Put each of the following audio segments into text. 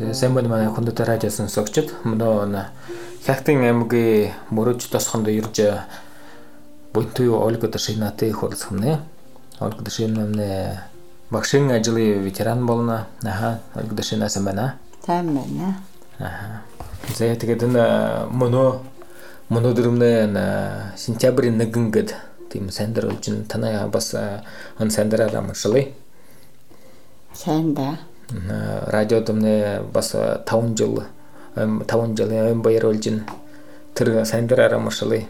Тэгээ сайн байна манай хүндэт радио сонсогчид. Мөн Хятадын аймгийн Мөрөж тосхонд ирж Буйнтуй Ольга Дашинаты их хурцхнэ. Ольга Дашинаны багшийн ажлын ветеран болно. Ольга Дашина сайн байна. Сайн байна. За тэгээд энэ мөнөө дөрмнэ сентябрийн 1 гээд тийм сандар болж ин танаа бас он сандараа амшлаа. Сайн да. Радио дэвнэ бас 5 жилийн баяр болж ин тэр сандараа амшлаа.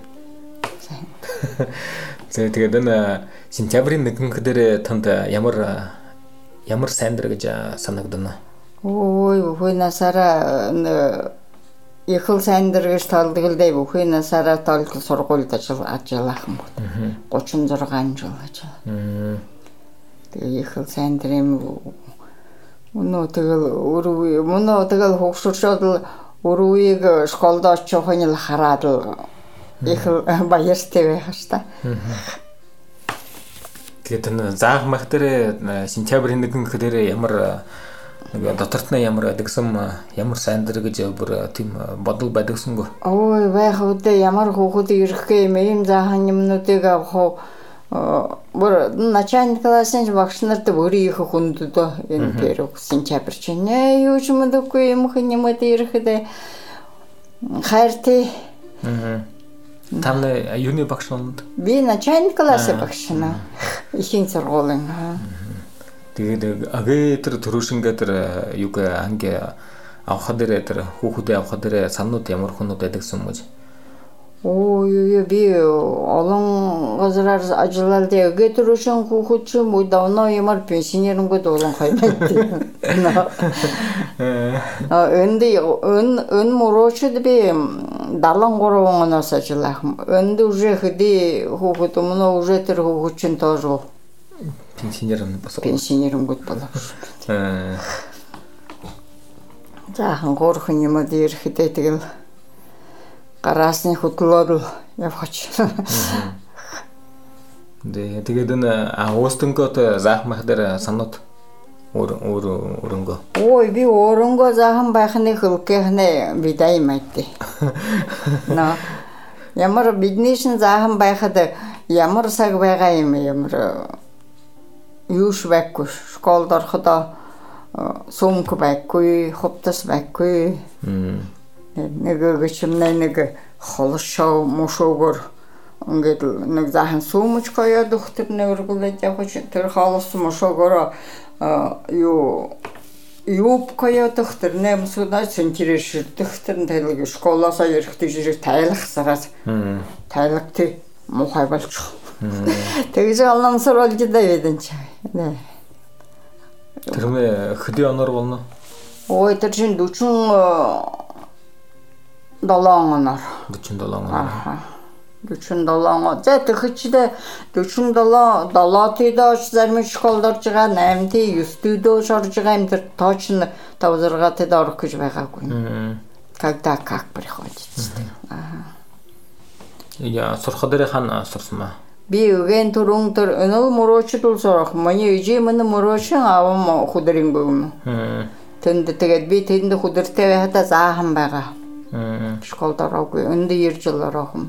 Тэгээд энэ сентябрийн 1 гэхээр танд ямар сандар гэж санагдана. Ой, хойнасараа ихэл сандар гэж толдголдэй хойнасараа толгол сургуульд ажиллахан бол 36 жил ажиллаа. Тэгээ ихэл сандрын мөнөө тэгэл хөгшөршөд өрөвийг школд очихын л хараад их баяртай байх ш та. Тэгээд заах мах дээр сентябрийн 1 гэхээр ямар дотортны ямар адгсан ямар сандар гэж бүр тийм бодол байдагсангүй. Ой байх үдэ ямар хөөхөд ирэх юм заахан юмнуудыг авах бүр начальник классын багш нарт бүрийн их хүнддөө энэ дээр сентябр чинь юу ч мэдгүй юм хэмэд ирэхэд хайртай. Тамны юуны багш нунд? Би начальник классын багш наа. Ихийн сургуулийн. Тэгээд агээ тэр төрөшингээ тэр юг анги авах дээр тэр хүүхдэд авах дээр санууд ямар хүнүүд байдагсан юм бэ? Ой би олон газраар ажиллаад агээ төрөшин хүүхэд ч юм уу давно ямар пенсионерэнгүүд олон хайнаа. Эн мөрөөчд би 73 оноос ажиллах. Энд уже хэдий хүүхэд өмнө уже тэр хүүхэд чинь тоже пенсионерэнгүүд болов. Заахан гоорхон юм ирэхдээ тэгэл гараасны хөдлөөр явхач. Тэгээд энэ уустангот заах мах дээр санууд өрөнгөө. Ой би өрөнгөө заахан байхны хөлкэхнэ бидай мэдээ. Ямар бидний шин заахан байхад ямар цаг байгаа юм ямар юуш байхгүй школд ороход сумк байхгүй хувцас байхгүй. Нэг гिचмнэ нэг холшоо мушуугөр ингээд нэг заахан сумч коё доктор нэргүүлээд явж тэр холс мушуугөр юуп коё доктор нэмсудаа центрэш доктор тайлг школоосоо ирэхдээ жирэг тайлахсараас тайлагт мухай болчих. Тэгж алмсруулж дэвэдэн чи. Тэр хөдөө оноор болно. Ой тэр чин 47 оноор. 47 оноор. 47 он. За тэгэхдээ 47 7-д зарим школд орж байгаа 8-д 9-д орж байгаа юм тэр точно 5-6-д орох гэж байгаагүй. Когда как приходит. Я сурах дээр хаана сурсан ба? Би өгөн түрүүн тэр өнөө мөрөөчд ул сурах. Миний ижимэн мөрөөчн авам хүдэрингүй. Тэнд тэгээд би тэнд хүдэртэй байхад заахан байгаа. Школд ороогүй. Энд ирж л ороохом.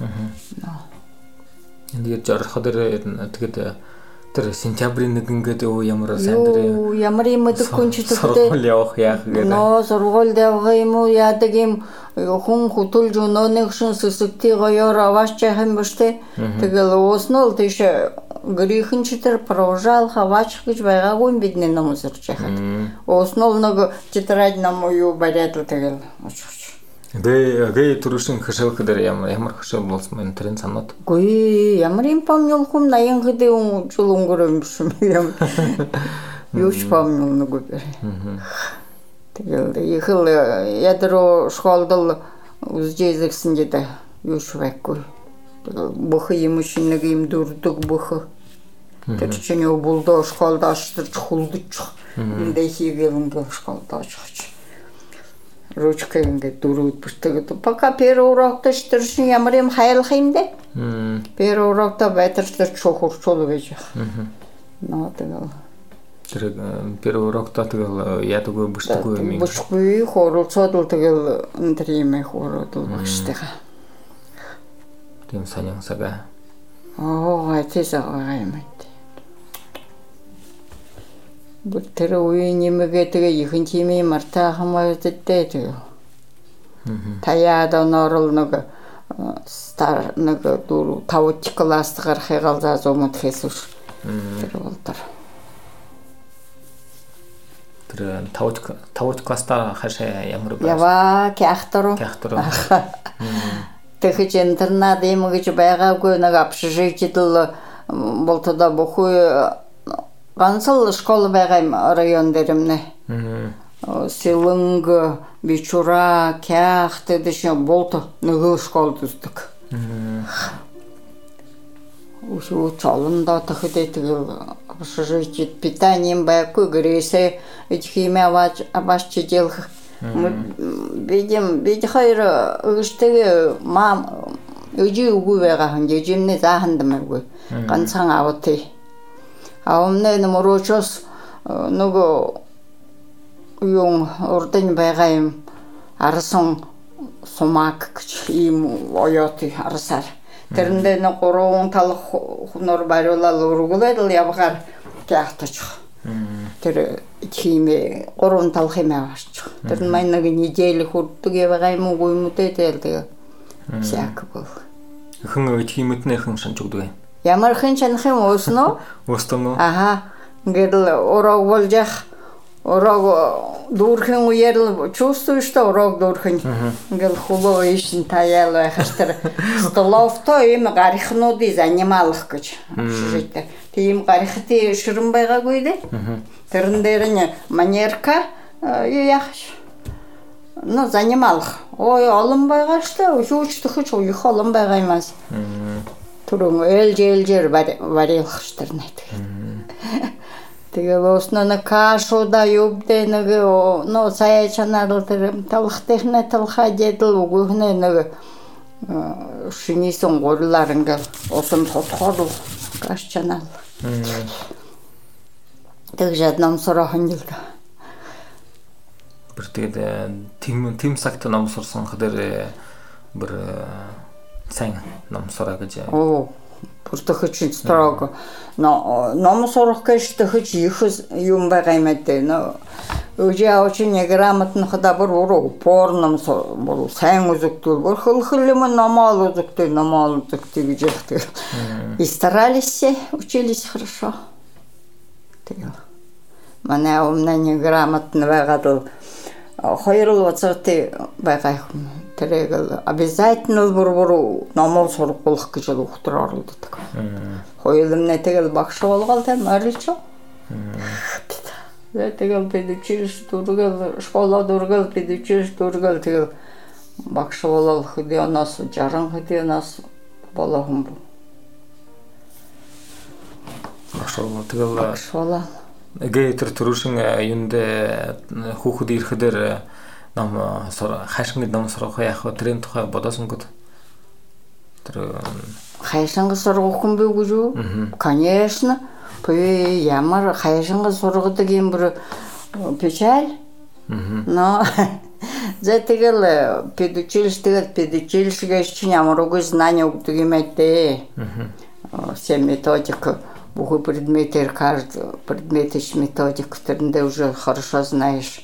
Энд ирж орох дээр тэгээд тэр сентябрийн 1 гээд ямар сандар ямар юм мэдгүй ч тэгтээ сургууль явах яах гэдэг. Сургууль явах юм уу яадаг юм хүн хөтөлж өнөөний шин сүсгтий гоёор аваач яхим биштэй. Тэгэл ууснол тийш гэрийнхэн ч тэр провожал хаваач гэж байгаагүй бидний ном сурч яхад. Ууснол нэг читраж ном юу бариад тэгэл очих. Гээ төрөшин хөшөөх дээр ямар хөшөө болсон энэ тэрэн санаад. Гүй ямар юм помнилхум 80 хэдэн жил өнгөрөө юм. Юу ч помнилгүй. Тэгэл ихэл ядро школд үзжээзгсэн гэдэг юу ч байхгүй. Тэгэл бүх юм шиг нэг юм дурдаг бүх. Тэр чинь юу болдоо школд ашигч хулдчих. Энд хийгээл ингээ школд очих. Ручка ингээд дөрөв бүртгээд пока первый урок дээр чинь ямар юм хайлах юм бэ? Первый урок та байтарчлаж хурцуул байж. Ноо тэгэл Тэр per уроктой тэгэл яадаг вэ бүждэггүй юм. Бүжгүй хуралцаад л тэгэл энэ юм хураад багштайгаа. Тийм саняансага. Тэсээ юм. Тэр үе нэмэгээ тэгээ ихэнх юм мартаахан байддаг тэгээ. Таяад онорол нэг стар нэг 4 5 класс гарахыг алзаа зумд хэсвш. Тэр болдор. Тэр 5 класстаа хашаа ямар байх? Ява кяхтро. Тэгэж интернат юм гэж байгаагүй нэг общежитиэл болтодоо бүхүй ганцхан школ байгаа юм район дээр юмнэ. Сэлэнг бичура кях тэдэш болто нөгөө школ үздэг. Усуу цолондоо тэхэд тэгэл общежитиет питанием байхгүй гэрээсээ химия аваач делах. Бид хоёр өштэйг мам өжи үгүй байгаа хан жижимний заахандмайгүй ганцхан аваатай. Аумны нэмөрөөчөөс нөгөө yung урдын байгаа юм арсан сумак гэж ийм оёоты арсаар тэрэндээ нэг 3 талх хүнөр бариулаад ургуулад л явгаар яахтач. Тэр химээ 3 талх юм аваач. Тэр нь маань нэг недель хүрдэг байгаа юм уу юм дээ тэгээ. Всяк бол. Хэн химэтнийхэн санаж өгдөг юм. Ямар хэн чанах юм уусноо? Уусноо. Аха. Ингээд ураг болж ураг дүүрхэн үеэр л чувствую, что ураг дүүрхэн. Ингээд хулоо ишин таяал байхаш тэр столовто им гарихнуудыг занималах гэж. Тийм гарихты ширэн байгаагүй дээ. Тэрэн дээр нь манерка яахш. Но занималах. Ой олон байгаа штэ. Хөөч төхөж их олон байгаа юмас. Түрүүн ээлжээр варилах штэр нэт. Тэгээ основно кашуда юбдэ нэг но сая чанал тэр талх техник талха дедэл үгүйхнэ нэг шиний сонгуурлаар ингээл усан тотхоор каш чанал. Тэгж намсараа хонжилда. Бүр тэгээд тим сагт намсарсан хадэр бүр сайн намсараа гэж. Бүртөж строг ном сурах гэж төхөж их юм байгаа юм дээ. Өжөө очень неграмотно хадабар упорном бол сайн үзэгдэл бүр хөлхөл юм номол үзэгдэл гэж яхдаг. И старались, учились хорошо. Тэгээ. Манай умна неграмотно байгаад хоёр уцаатай байгаа юм. Тэр обязательно бүр номоо сургуулах гэж өгтөр оролддог. Хоёулмны тэгэл багш болгоод тэр морилчоо. Тэгэл педучилищ дургал школа дургал педучилищ дургал тэгэл багш болол хөдөөс 60 хөдөөс болохон. Багш болоо. Гээ тэр төрөшин юунд хүүхэд ирэхээр ном хайшинг ном сурах яах вэ? Тэрийн тухай бодосон гот. Тэр хайшинг сурах хүн бий гэж үү? Конечно. Пэ ямар хайшинг сургадаг юм бүр печаль. Но зэтгэл педучилищ гэж ямар үгүй знание өгдөг юм ээ. Все методик бухой предметы каждый предмет ищ методик, ты уже хорошо знаешь.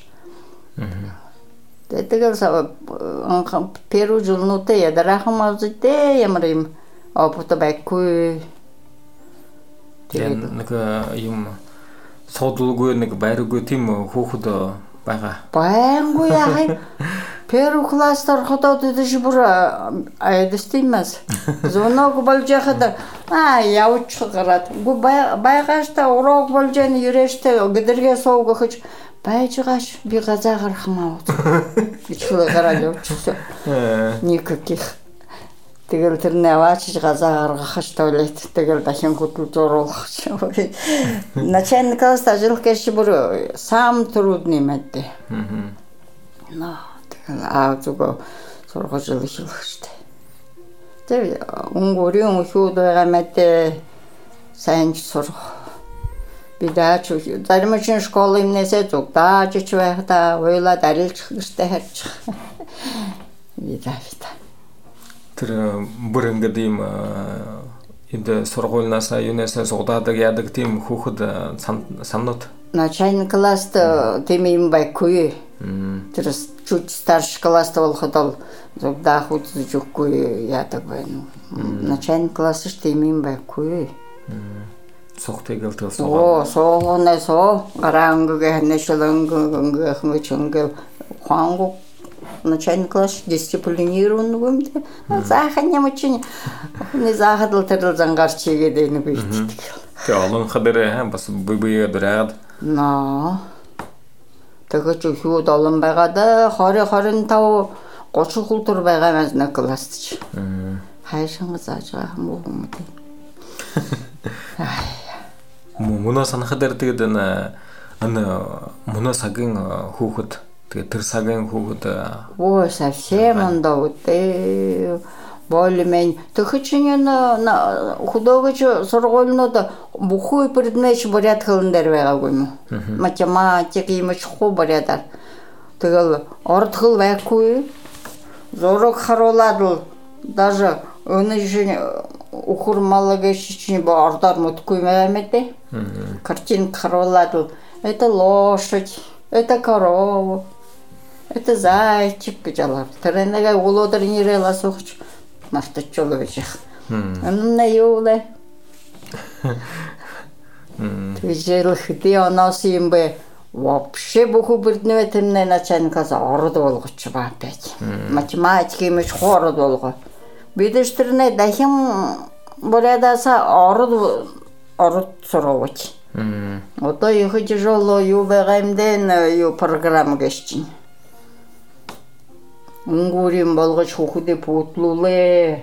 Это первый жил, ну ты я дарахам азуте я марим, а потом бэкуй. Нэг юм содулгүй нэг байргүй тийм хөөхд байгаа. Байнгүй яах. Первый класстар ходоод идэж бүр айдстимас. Звонок болж яхад явж гараад. Байгаа штэ урок болж яана юрэштэй гэдэргээ суугахж байж байгаач би газаа гарах маа. Ичлээ гараад явчихсан. Никаких. Тэгэл тэр наваачж газаа гаргахш туалет тэгэл дахин хөдөл зуруулах. Начальник стажил гэж бүр сам трудный мэдээ. Но зүгээр сургаж хэлэх штэ. Тэр өнгөрийн өшөөд байгаа мэдээ сайн сурах. Бидаач зарим чинь школ юмнээсээ зугдааж ч байхдаа уйлаад арилжих гэртээ харж. Бидаа. Тэр бүр ингээд ийм энд сургуулиас юунаас зугдаадаг яадаг тийм хүүхэд самнууд. Начальный класст тийм юм байхгүй. Тэр чуть старший класст болоход бол зугдаах үзэж өгөхгүй яадаг байна. Начальный класс ч тийм юм байхгүй. Сухтыг л тэр суугаа. Суугнасоо гараангийн нэшэлэнгийн чөнгө хангу начальный класс дисциплинированный юм. Заахын юм чинь не заахад л тэр зангарч игээд энэ бийт. Тэ олон хадэр бас бие дөрээд. Наа. Тэгэж хүүд олон байгаад 20-25 30 хүлтэр байгаа маань класс ч. Хайшин зааж байгаа юм уу? Мөнөө санахад тэгээд энэ мөнөө сагийн хүүхэд тэгээд тэр сагийн хүүхэд совсем он давтай более-менее тэхэчэн художественный сургуулиуд бүхий предмет порядкын дээр байгаагүй юм. Математик юм чухал порядок. Тэгэл ордгол байхгүй. Зураг харуулад л даже өнөж ухурмалагэшични бордор мутгүй мэмэдэ. Картинка харуулад это лошадь, это корова, это зайчик гэж алар. Тэр нэг улуудар нэрэл асууч мартчихвол байж. Анна юу лээ? Тэжэл хэдий оноос юм бэ? Вообще бүхүү предмет энэ начальникаас орд болгоч баа байж. Математик юм ч хорд болгоо. Бидэж тэрнээ дахин борядаса орд сурууч. Одоо их тяжело юу байгаа юм дэ юу програм гэшчин. Унгурим болгож хүүхдээ пуутлуулээ.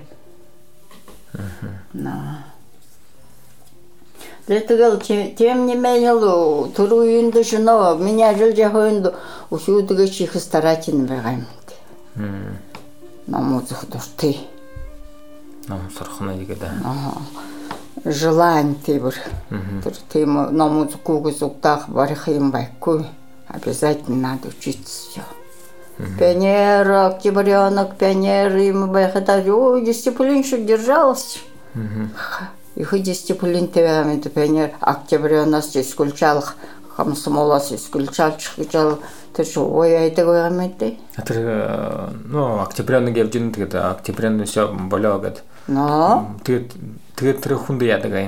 Тэгэл тем не менее түрүүнд шөнө миний ажиллаж явахын өсөөдгөөч их старательно байгаа юм. Нам зөхдөртэй. Нам сурахна игээд. Желание тэр тийм нам зөкүүгээс угдаах барих юм байхгүй. Обязательно надо учиться. Пионер, октябрёнок, пионер, им байхада дисциплиншик держалась. Их дисциплин тевами пионер, октябрёнос исключал, комсомолос исключалчих гэж тэр ой айдаг юм ээ. Тэр октябрёнок явж ин тэгээд октябрёнос болоо гэд. Тэгээд тэр хүнд яадаг юм.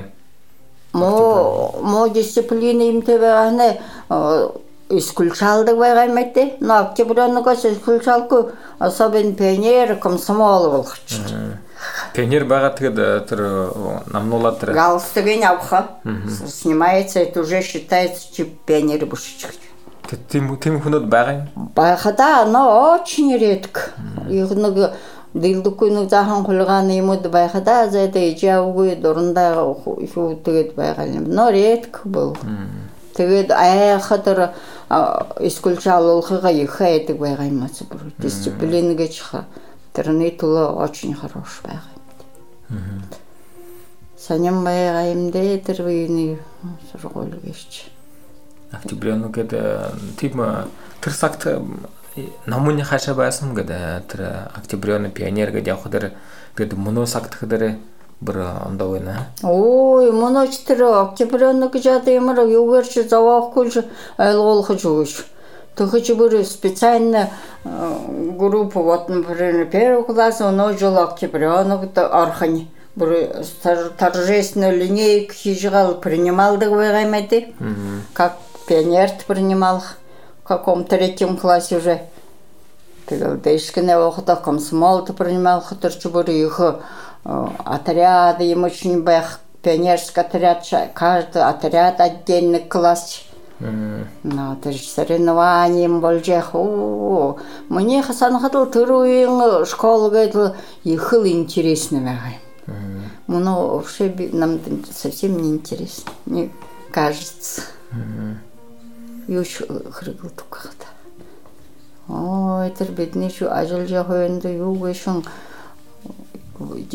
Мо дисциплин юм тевэ исключалдаг байгаа юм ээ. Но октябрёнокос исключалгүй особенно пионер, комсомол болгоч. Пионер байгаа тэгээд тэр намнуулаад тэр галстугийн авах. Снимается, это уже считается тип пионер бушичек. Тийм хүнүүд байгаа юм. Байхада, но очень редко. Их нэг дэлдэхгүй нэг заахан хулгайн юмуд байхада зэдэ ижаавгүй дурандаа шүү тэгээд байгаа юм. Но редко был. Тэгээд айхадэр исключалуулхага их айдаг байгаа юм аа. Дисциплин гэж тэрний төлөө очень хорош байгаа юм. Саням байгаа юм дээ тэр үений сургууль гэж. Октябрёнок гэдэг тийм тэр цагт намууны хаашаа байсан гэдэг тэр октябрёны пионер гэдэг явах дээр тэгээд мөнөө цагт дээр бүр ондоо байна. Ой, мөнөөч тэр октябрёнок гэж ямар юугаар ч зовоохгүй ойлгуулах өгөөш. Тэгэж бүр специально группу вот, например, первый класс, он жил октябрёнок орхань. Торжественную линейку хижигал, принимал договоры, как пионер принимал в каком-то третьем классе уже. Дешкине охота комсомол-то принимал, который их отряды, им очень бэх, пионерский отряд, каждый отряд отдельный класс. Тэр соревнованием болжих. Мне санахад түрүүийн школ гэдэг их интересно байгаа юм. Но вообще нам совсем не интересно, мне кажется. Юуш хөргөл тукхад. Тэр бидний шүү ажиллаж явах үед юу гэшин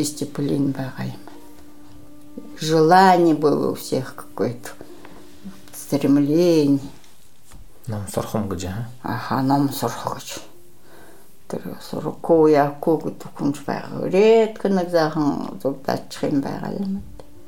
дисциплин байгаа юм. Желание было у всех какое-то. стремление. Ном сурах гэж Аха, ном сурах гэж. Тэр сурахгүй яахгүй гэдэг хүн байгаа. Редко нэг заахан зугдаачих юм байгаа юм.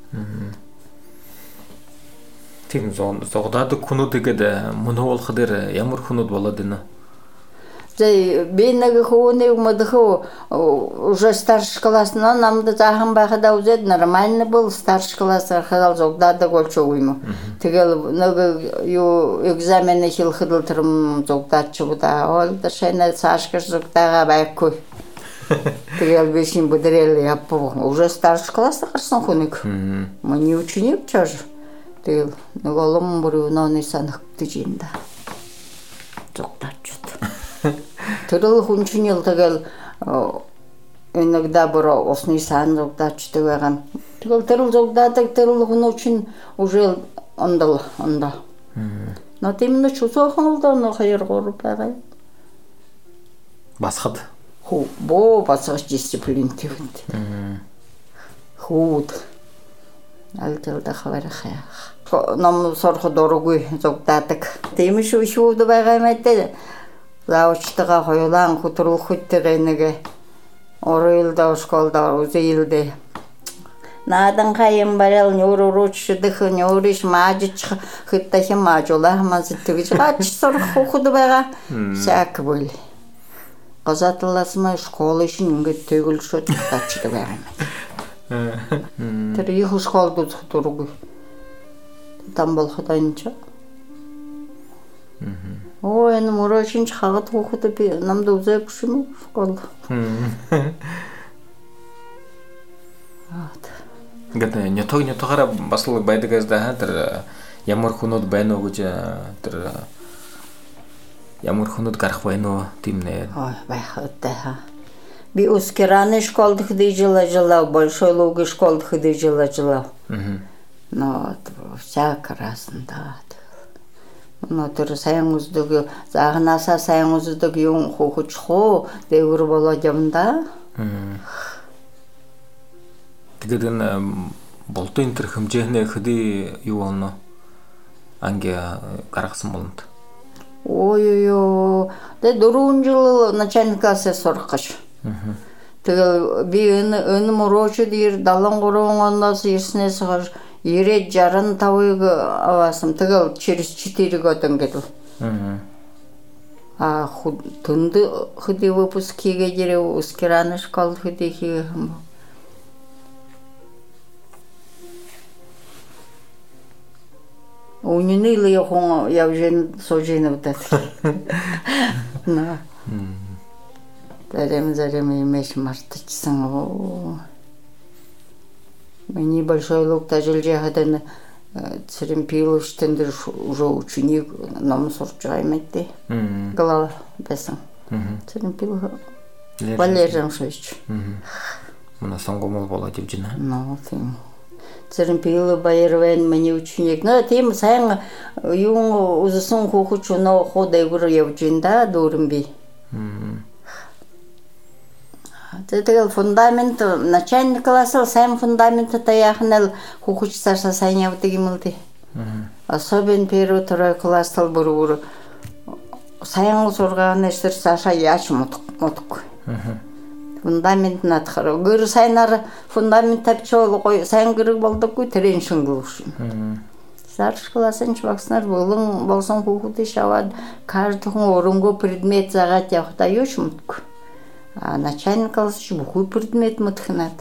Тийм зугдаадаг хүнүүдэд мөн хуулах дээр ямар хүнүүд болоод байна? Би нэг хүүнийг модхоо уже старший класс но намд заахан байхад үзээд нормально был старший классаар хадал зугдаадаг болчихгүй юм. Тэгэл нэг юу экзамен хийхэд л тэрм зугдаачих да. Ол дэшэнэ цаашгэр зугдаага байхгүй. Тэгэл би шин бүдрэл яппу уже старший класс гарсан хүнийг. Миний ученик чаж. Тэгэл нэг олон бүр өнөөний санагдаж юм да. Зугдаач. Тэрл хүн чинь л тэгэл иногда бүр усны сан зугдаачдаг байгаа. Тэгэл тэрл зугдаадаг тэрл хүн чинь уже ондоо. Но тэмнэ чусоохон л доо 2-3 байгаа. Басхад. Хөө боо басгаж дисциплинтэй хүнд. Хүүд. Альтал да хавархаа. Ном сорхо дургүй зугдаадаг. Тийм шүү байгаа юм ээ. Лаучтайгаа хоёулаан хөтрүүлэхэд тэр нэг оройлдоо школдоо үзээлдэ. Нааданхаа юм барал нөрөрөөчдөх нөриш маажч хэттэхин маажуулаа хамаас тэгж гач сурах хөхд байгаа. Сак бол. Газатласмаа школын ингээд тэгэлшөд тачдаг байгаа юм. Тэр их школд үзэх дургүй. Там болох таанч. Оо энэ мөрөшин хагад хөөхд би намд үзээгүй юм школ. Ингээд нятогаараа бас л байдаг гэсэн тэр ямар хүнүүд байна уу гэж тэр ямар хүнүүд гарах байна уу тийм нэ. Ой байхад би ускераны школд ходила, большой луги школд ходила. Но всяко разно. Но тэр сайн үздэг заагнаасаа сайн үздэг юм хөөхч хоо дээгүр болоод юмда. Тэгээд энэ болдын тэр хэмжээний хөдий юу болно? Анги гаргасан болонд. Ой. Тэ 4 жил начальник класс сурах гэж. Тэгэл би энэ мөрөөчд 73 оноос ирснээс хойш 90-65-ыг аваасан. Тэгэл через 4 год ингээд. Түнд хөдий выпуск хийгээд Ускераны школ хөдий хийх юм. Унинил яхон явжин сожинавдат. На. Зарем имеш мартчихсан. Миний большой лук тажилжи хадан Церемпиловштен дэр уже ученик ном сурч байгаа юм ээ. Глава байсан. Церемпилов Валерий Рамшевич. Мана сонгомол болоод явж байна. Ну, тийм. Церемпилов Баярвен миний ученик. Но тийм сайн юм үзсэн хүүхч өнөө ходэгүр явж байна да дүүрэн би. Тэгэл фундамент начальник класса сайн фундаменттай яхнал хүүхч цаашаа сайн явдаг юм л дээ. Особенно первый второй класс тал бүр сайн сургаанаас цаашаа яаж модохгүй. Фундамент надхаар гэр сайнаар фундамент тавьчихвал гоё сайн гэрэг болдоггүй тэрэн шингүүш. Старший классын багснаар болсон хүүхдүүд шаваад каждый хүн өрөнгөө предмет заагаад явахдаа юу ч мэдгүй. Начальник класс бүхий предмет мэдхнаад.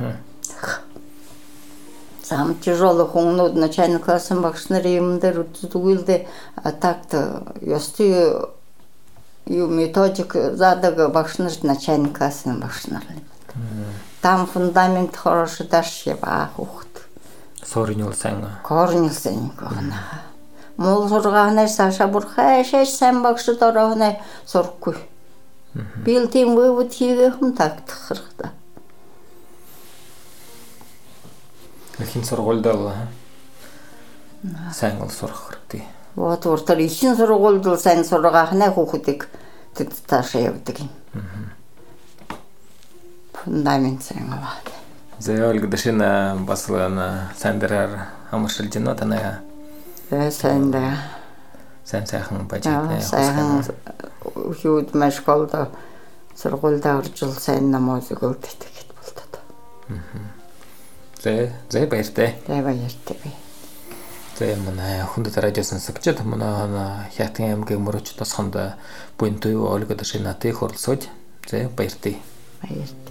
Сам тяжелый хүнүүд начальник классын багш нар юм дээр үзүүлдэ так-то ёстой юу методик задаг багш нар начальник классын багш нар. Там фундамент хороший дашь ба хүүхд. Соринол сайн. Корнил сайн гона. Мол сургаанаас цаашаа бүр хайшаа сайн багшд орооноо сурахгүй. Бил тийм вывод хийх юм тактахрахта. Хин сургуульд сайн сурах хэрэгтэй. Вот уртар ихэн сургуульд сайн сургаахнаа хүүхдийг тэд таашаа явдаг юм. Фундамент сайн аваад. Зээл гэдэшин бас сайн дээрээр хамаршилж байна танаа. Сайн да. Сайхан байж байна. Сайхан юуд маш голдо сургуультай орж ил сайн намаасыг өгдөг гэд болдод. Зэ баяртай. Зэ баяртай. Зэ манай хүнд радио сонсогчид манай Хятад аймгийн Мөрөч тосхонд буянтуй Ольга Дашинатыг оролцоод зэ баяртай. Баяртай.